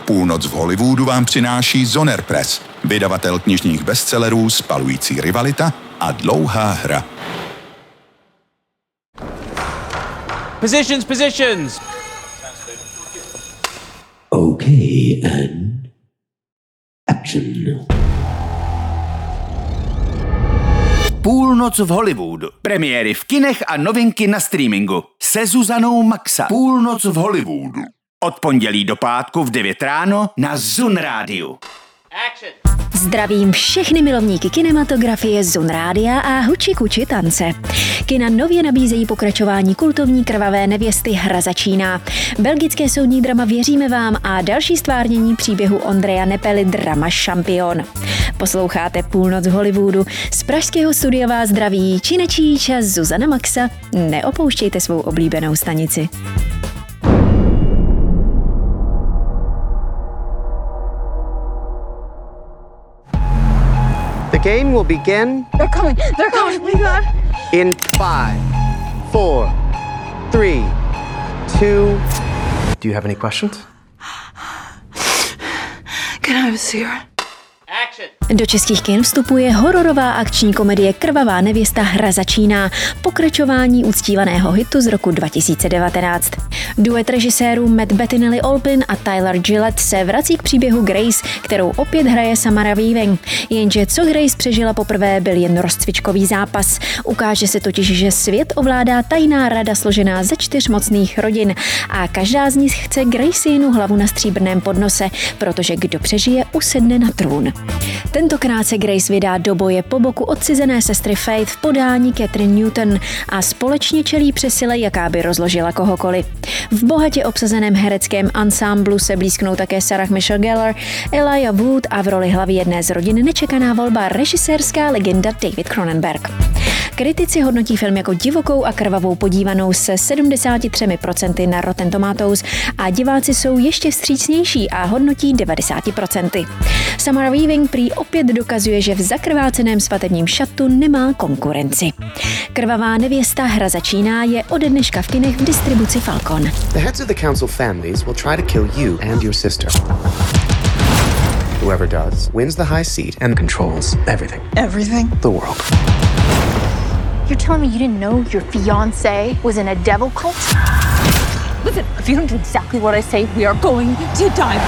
Půlnoc v Hollywoodu vám přináší Zoner Press, vydavatel knižních bestsellerů Spalující rivalita a Dlouhá hra. Positions! Okay, and action. Půlnoc v Hollywoodu. Premiéry v kinech a novinky na streamingu. Se Zuzanou Maxa. Půlnoc v Hollywoodu. Od pondělí do pátku v 9 ráno na Zun Rádiu. Zdravím všechny milovníky kinematografie, Zun Rádia a huči kuči tance. Kina nově nabízejí pokračování kultovní Krvavé nevěsty Hra začíná. Belgické soudní drama Věříme vám a další stvárnění příběhu Ondreja Nepely drama Šampion. Posloucháte Půlnoc v Hollywoodu. Z pražského studia vás zdraví Činečíč a Zuzana Maxa. Neopouštějte svou oblíbenou stanici. The game will begin. They're coming. Oh my God. In 5, 4, 3, 2. Do you have any questions? Can I have a cigarette? Do českých kin vstupuje hororová akční komedie Krvavá nevěsta Hra začíná, pokračování uctívaného hitu z roku 2019. Duet režisérů Matt Bettinelli-Olpin a Tyler Gillett se vrací k příběhu Grace, kterou opět hraje Samara Weaving. Jenže co Grace přežila poprvé, byl jen rozcvičkový zápas. Ukáže se totiž, že svět ovládá tajná rada složená ze 4 mocných rodin a každá z nich chce Graceinu hlavu na stříbrném podnose, protože kdo přežije, usedne na trůn. Tentokrát se Grace vydá do boje po boku odcizené sestry Faith v podání Catherine Newton a společně čelí přesile, jaká by rozložila kohokoliv. V bohatě obsazeném hereckém ansámblu se blízknou také Sarah Michelle Gellar, Elijah Wood a v roli hlavy jedné z rodin nečekaná volba režisérská legenda David Cronenberg. Kritici hodnotí film jako divokou a krvavou podívanou se 73% na Rotten Tomatoes a diváci jsou ještě vstřícnější a hodnotí 90%. Samara Weaving prý opět dokazuje, že v zakrváceném svatebním šatu nemá konkurenci. Krvavá nevěsta Hra začíná je ode dneška v kinech v distribuci Falcon. The heads of the council families will try to kill you and your sister. Whoever does wins the high seat and controls everything. Everything? The world. You're telling me you didn't know your fiancé was in a devil cult? Listen, if you don't do exactly what I say, we are going to die.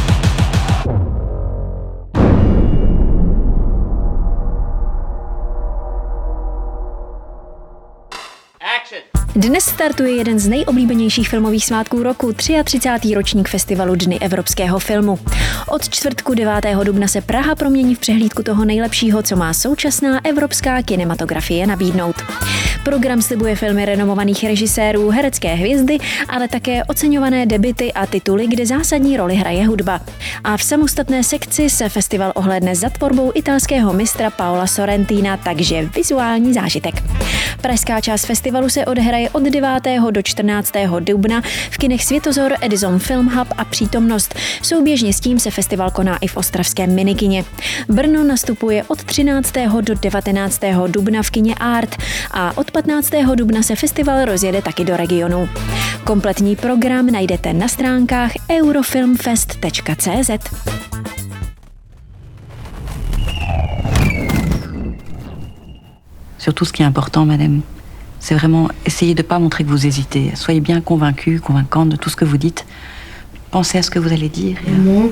Dnes startuje jeden z nejoblíbenějších filmových svátků roku, 33. ročník festivalu Dny evropského filmu. Od čtvrtku 9. dubna se Praha promění v přehlídku toho nejlepšího, co má současná evropská kinematografie nabídnout. Program slibuje filmy renomovaných režisérů, herecké hvězdy, ale také oceňované debuty a tituly, kde zásadní roli hraje hudba. A v samostatné sekci se festival ohlédne za tvorbou italského mistra Paola Sorrentina, takže vizuální zážitek. Pražská část festivalu se odehraje od 9. do 14. dubna v kinech Světozor, Edison Film Hub a Přítomnost. Souběžně s tím se festival koná i v ostravském minikině. Brno nastupuje od 13. do 19. dubna v kině Art a od 15. dubna se festival rozjede taky do regionu. Kompletní program najdete na stránkách eurofilmfest.cz. Surtout, ce qui est important, madame, c'est vraiment essayer de ne pas montrer que vous hésitez. Soyez bien convaincue, convaincante de tout ce que vous dites. Pensez à ce que vous allez dire.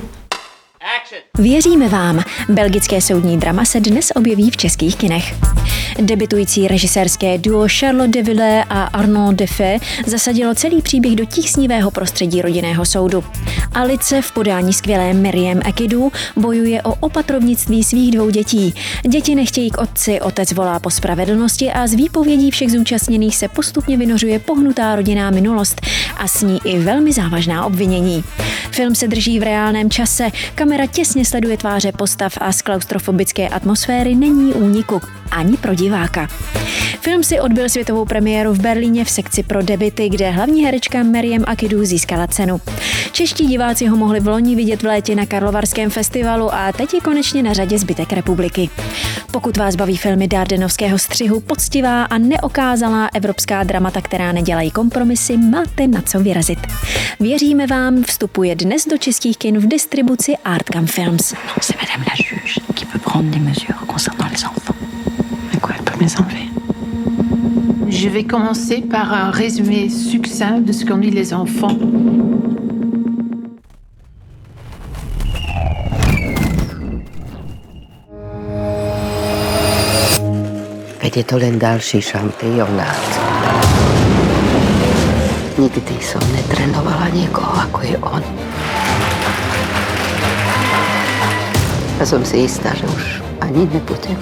Věříme vám. Belgické soudní drama se dnes objeví v českých kinech. Debitující režisérské duo Charlotte de Villiers a Arnaud Defay zasadilo celý příběh do tísnivého prostředí rodinného soudu. Alice v podání skvělé Miriam Ekidou bojuje o opatrovnictví svých 2 dětí. Děti nechtějí k otci, otec volá po spravedlnosti a z výpovědí všech zúčastněných se postupně vynořuje pohnutá rodinná minulost a s ní i velmi závažná obvinění. Film se drží v reálném čase, kamera těsně sleduje tváře postav a z klaustrofobické atmosféry není úniku ani pro diváka. Film si odbyl světovou premiéru v Berlíně v sekci pro debuty, kde hlavní herečka Miriam Ekidou získala cenu. Čeští diváci diváci ho mohli v loni vidět v létě na Karlovarském festivalu a teď je konečně na řadě zbytek republiky. Pokud vás baví filmy dardenovského střihu, poctivá a neokázalá evropská dramata, která nedělají kompromisy, máte na co vyrazit. Věříme vám, vstupuje dnes do českých kin v distribuci Artcam Films. C'est madame la juge qui peut prendre des mesures concernant les enfants. À quoi elle peut me les enlever? Je vais commencer par un résumé succinct de ce qu'ennuient les enfants. Veď je to len další šampionát. Nikdy som netrénovala niekoho, ako je on. A som si istá, že už ani nebudem.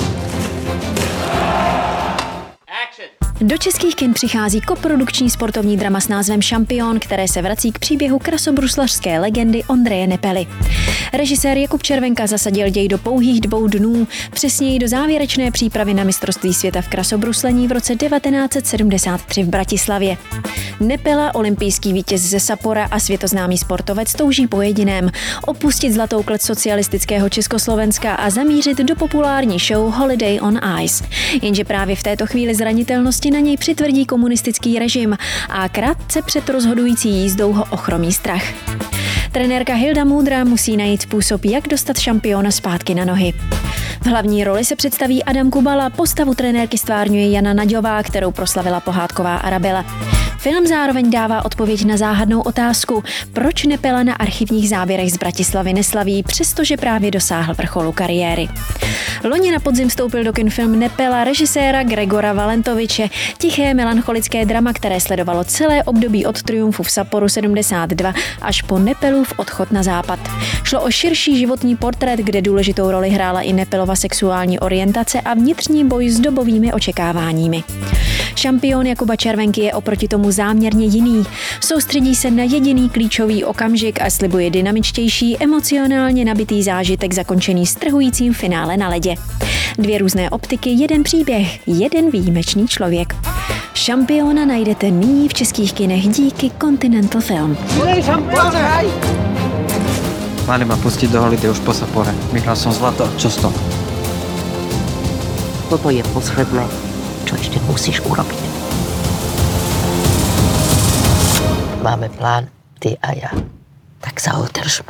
Do českých kin přichází koprodukční sportovní drama s názvem Šampion, které se vrací k příběhu krasobruslařské legendy Ondreje Nepely. Režisér Jakub Červenka zasadil děj do pouhých 2 dnů, přesněji do závěrečné přípravy na mistrovství světa v krasobruslení v roce 1973 v Bratislavě. Nepela, olympijský vítěz ze Sapora a světoznámý sportovec, touží po jediném: opustit zlatou klec socialistického Československa a zamířit do populární show Holiday on Ice. Jenže právě v této chvíli zranitelnosti na něj přitvrdí komunistický režim a krátce před rozhodující jízdou ho ochromí strach. Trenérka Hilda Moudrá musí najít způsob, jak dostat šampiona zpátky na nohy. V hlavní roli se představí Adam Kubala, postavu trenérky stvárňuje Jana Naďová, kterou proslavila pohádková Arabela. Film zároveň dává odpověď na záhadnou otázku, proč Nepela na archivních záběrech z Bratislavy neslaví, přestože právě dosáhl vrcholu kariéry. Loni na podzim vstoupil do kin film Nepela režiséra Gregora Valentoviče, tiché melancholické drama, které sledovalo celé období od triumfu v Saporu 72 až po Nepelův odchod na západ. Šlo o širší životní portrét, kde důležitou roli hrála i Nepelova sexuální orientace a vnitřní boj s dobovými očekáváními. Šampion Jakuba Červenky je oproti tomu záměrně jiný. Soustředí se na jediný klíčový okamžik a slibuje dynamičtější, emocionálně nabitý zážitek zakončený strhujícím finále na ledě. 2 různé optiky, 1 příběh, 1 výjimečný člověk. Šampiona najdete nyní v českých kinech díky Continental Film. Mali ma pustiť do Holiday už po Sapore. Vyhral som zlato. Čo s tom? Toto je posledné, čo ešte musíš urobiť. Máme plán, ty a ja. Tak sa udržme.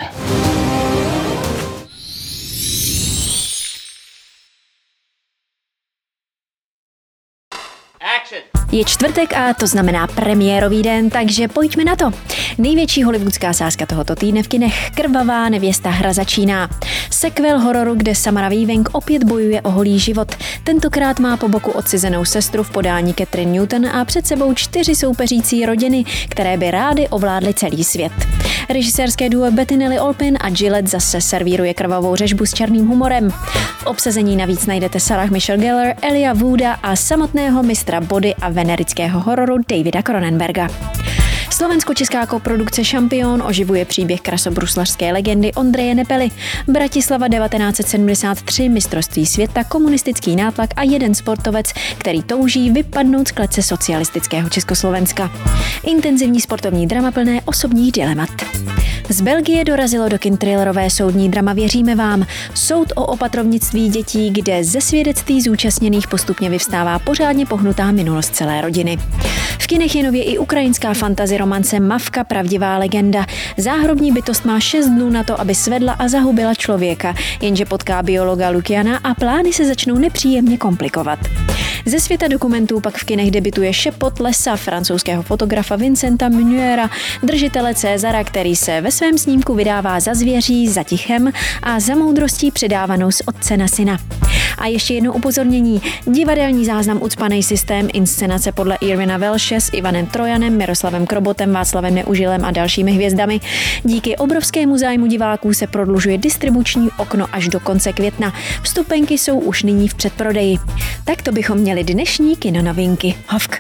Je čtvrtek a to znamená premiérový den, takže pojďme na to. Největší hollywoodská sázka tohoto týdne v kinech: Krvavá nevěsta hra začíná. Sequel hororu, kde Samara Weaving opět bojuje o holý život. Tentokrát má po boku odcizenou sestru v podání Catherine Newton a před sebou 4 soupeřící rodiny, které by rády ovládly celý svět. Režisérské duo Bettinelli Olpin a Gillette zase servíruje krvavou řežbu s černým humorem. V obsazení navíc najdete Sarah Michelle Gellar, Elijah Wooda a samotného mistra body a venerického hororu Davida Cronenberga. Slovensko-česká koprodukce Šampion oživuje příběh krasobruslařské legendy Ondreje Nepely. Bratislava 1973, mistrovství světa, komunistický nátlak a 1 sportovec, který touží vypadnout z klece socialistického Československa. Intenzivní sportovní drama plné osobních dilemat. Z Belgie dorazilo do kin thrillerové soudní drama Věříme vám. Soud o opatrovnictví dětí, kde ze svědectví zúčastněných postupně vyvstává pořádně pohnutá minulost celé rodiny. V kinech je nově i ukrajinská fantasy romance Mavka, pravdivá legenda. Záhrobní bytost má 6 dnů na to, aby svedla a zahubila člověka, jenže potká biologa Lukiana a plány se začnou nepříjemně komplikovat. Ze světa dokumentů pak v kinech debutuje Šepot lesa francouzského fotografa Vincenta Menuera, držitele Césara, který se ve svém snímku vydává za zvěří, za tichem a za moudrostí předávanou z otce na syna. A ještě jedno upozornění: divadelní záznam Ucpanej systém, inscenace podle Irvina Welsche s Ivanem Trojanem, Miroslavem Krobotem, Václavem Neužilem a dalšími hvězdami. Díky obrovskému zájmu diváků se prodlužuje distribuční okno až do konce května. Vstupenky jsou už nyní v předprodeji. Tak to bychom měli dnešní kinonovinky. Hovk.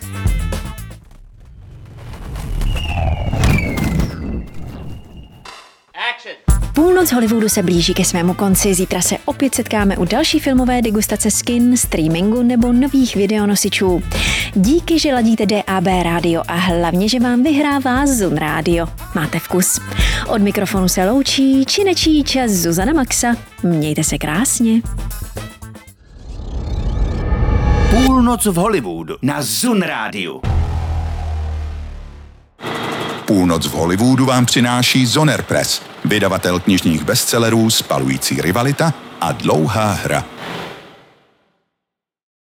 Půlnoc Hollywoodu se blíží ke svému konci. Zítra se opět setkáme u další filmové degustace z kin, streamingu nebo nových videonosičů. Díky, že ladíte DAB rádio a hlavně, že vám vyhrává Zun rádio. Máte vkus. Od mikrofonu se loučí Činečíč a Zuzana Maxa. Mějte se krásně. Půlnoc v Hollywoodu na Zun rádiu. Půlnoc v Hollywoodu vám přináší Zoner Press, vydavatel knižních bestsellerů Spalující rivalita a Dlouhá hra.